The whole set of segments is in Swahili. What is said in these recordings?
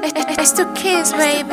It's the kids, baby.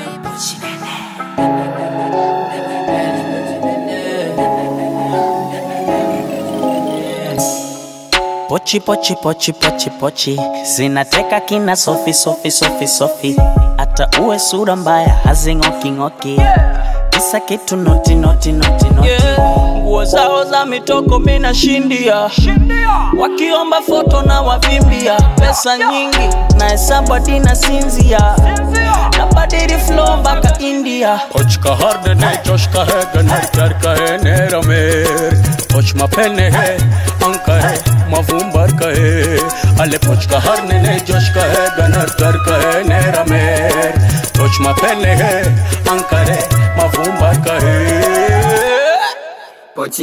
Pochi pochi pochi pochi pochi zinateka kina sofi sofi sofi sofi, hata uwe sura mbaya hazingoki ngoki, kisa kitu noti noti noti noti. Nguo zao za mitoko mina shindia, wakiomba foto na wavimbia, pesa nyingi na hesabu hadi na sinzia, na badiri flow mpaka India. Poch ka harne nahi josh ka hai ganar kar ka hai nera mer, poch ma pehne hai anka hai mavumbar ka hai, ale poch ka harne nahi josh ka hai ganar kar ka hai nera mer, poch ma pehne hai anka hai mavumbar ka hai. Pochi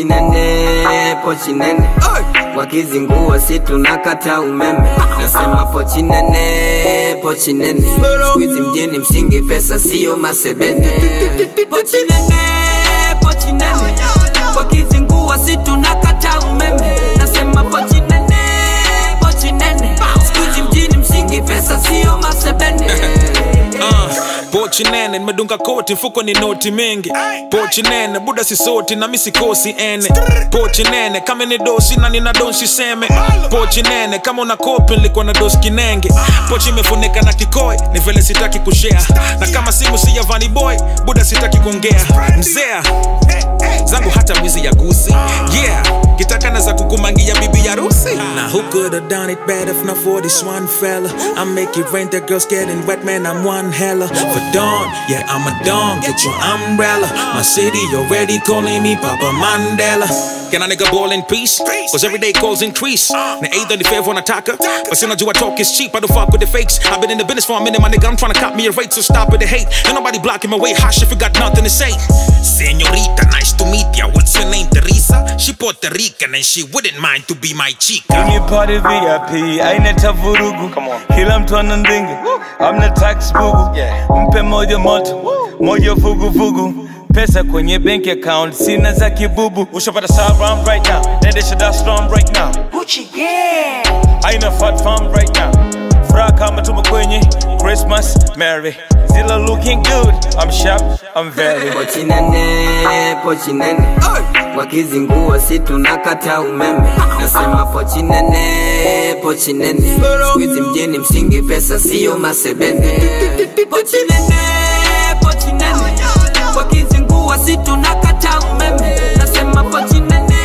nene, wakizingua si tunakata umeme. Nasema pochi nene, squeeze mjini msingi pesa sio masebene. Pochi nene, wakizingua si tunakata umeme. Nasema pochi nene, squeeze mjini msingi pesa sio masebene. Pochi nene, nimedunga koti mfuko ni noti mingi. Pochi nene, buda si soti na misi kosi ene. Pochi nene, kama ni dosi na nina donsi seme. Pochi nene, kama una kopi nilikuwa na dosi kinenge. Pochi imefunika na kikoi, ni vile sitaki kushare. Na kama simu si ya Vanny Boy, buda sitaki kuongea. Mzea, zangu hata wizi ya gusi. Yeah, kitaka naza kukumangia bibi ya rusi. Now who could have done it better if not for this one fella? I make it rain, the girls getting wet, man, I'm one hella. For dawn, yeah, I'm a dawn, get your umbrella. My city already calling me Papa Mandela. Can a nigga ball in peace? Cause everyday calls increase. Na either the favor on attacker, but since I do I talk is cheap, I don't fuck with the fakes. I've been in the business for a minute, my nigga, I'm trying to cop me a rate, so stop with the hate. Ain't nobody blocking my way, hush if you got nothing to say. Señorita, nice to meet ya, what's your name, Teresa? She Puerto Rican and she wouldn't mind to be my chica. Kwenye party VIP, haina vurugu. Kila mtu anandinga, I'm the tax bugu. Mpe moja moto, moja vugu vugu. Pesa kwenye bank account, sina za kibubu. Ushapata salam right now, nendesha Dar es Salaam right now. Gucci yeah, haina fat farm right now. Furaha kama tumo kwenye Christmas, Merry. Zilla looking good, I'm sharp, I'm very. Pochi nene, wakizingua si tunakata umeme. Nasema pochi nene, squeeze mjini msingi pesa sio masebene. Pochi nene, wakizingua si tunakata umeme. Nasema pochi nene,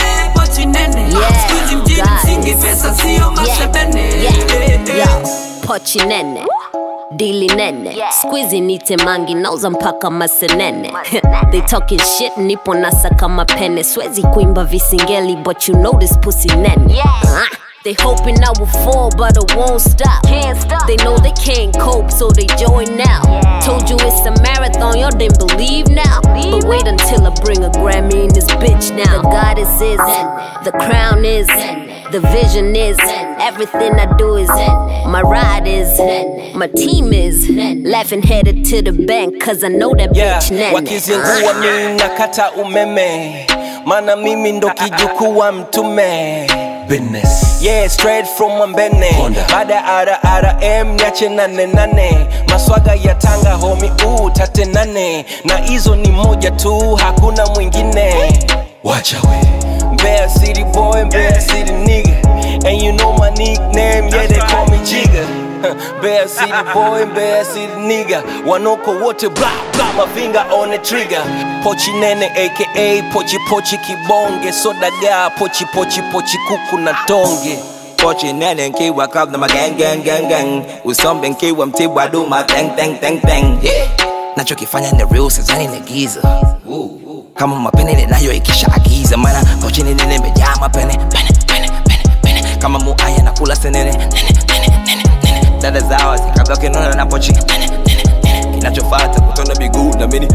squeeze mjini msingi pesa sio masebene. Pochi nene, dili nene, squeezy nite mangi nauza mpaka masenene. They talking shit, nipo nasa kama pene. Swezi kuimba visingeli, but you know this pussy nene. They hoping I will fall, but I won't stop. They know they can't cope, so they join now. Told you it's a marathon, y'all didn't believe now. But wait until I bring a Grammy in this bitch now. The goddess is, the crown is, the vision is, everything I do is, my ride is, my team is, laughing headed to the bank, cause I know that bitch nene. Wakizingua mimi nakata umeme, mana mimi ndo kijukua mtume. Business. Yeah, straight from Mbene. Bada ara M nyache nane. Maswaga ya Tanga homie tate nane. Na hizo ni moja tu hakuna mwingine. Watch away. Mbeya City boy, Mbeya City nigga. And you know my nickname, yeah they call me Jigga. Mbeya City boy, Mbeya City nigga. Wanoko wote blah blah, my finger on the trigger. Pochi nene aka pochi kibonge. Soda ga pochi kuku na tonge. Pochi nene nkiwa club na ma gang. Usombe nkiwa mtibwa do ma tang. Yeah. Nachokifanya ni real sizani nagiza. Kama mapene ninayo ikisha agiza. Mana pochi nene nimejaa mapene. Kama muaya na kula senene. Dada zao zikabloke nono na pochi. Kinachofata kutona miguu na mini.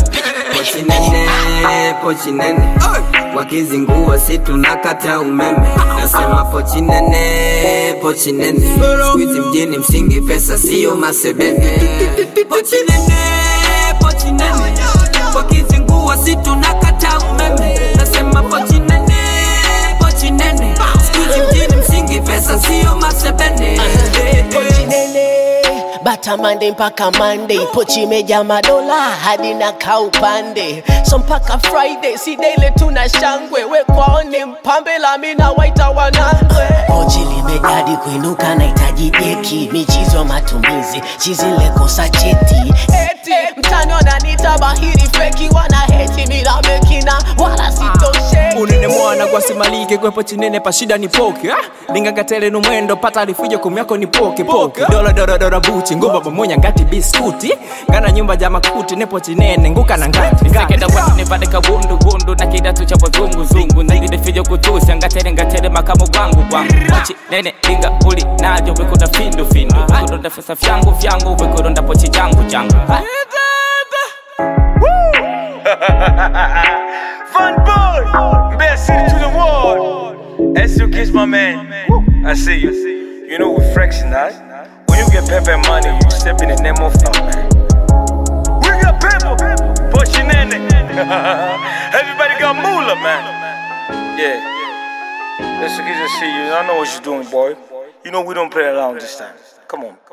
Pochi nene, wakizingua si tunakata umeme. Nasema pochi nene, squeeze mjini msingi pesa sio masebene. Pochi nene, wakizingua si tunakata umeme. Nasema pochi nene, squeeze mjini msingi pesa sio masebene. Pochi nene, bata Monday mpaka Monday, pochi meja madola hadi na kaupande, so mpaka Friday si daily tuna shangwe, we kwaone mpambe la mina waita wanangwe. Pochi limejadi kuinuka na itaji deki, michizo matumizi chizi lekosa cheti, eti mtani wananita bahiri feki, wana heti mila mekina wala sitoshe. Unene mwana kwa simalike kwepo chinene pa shida ni poke, linga gatele numwendo pata alifujo kumyako ni poke poke, dola buchi ngumba pamoja ngati biskuti, ngana nyumba jama kuti nepo chinene nguka na ngati sekenda watu nipate kabundu na kidatu cha zungu ndide fijo kutusi ngatele makamo gwangu pochi nene linga uli najo wekuda findu wekuda fesa fyangu wekuda pochi jangu Fun boy, best city to the world. SU Kiss, my man. I see you. You know we're flexing, right? When you get paper money, you step in the name of fun, man. We got paper, Pochinene. Everybody got moolah, man. Yeah. SU Kiss, I see you. I know what you're doing, boy. You know we don't play around this time. Come on.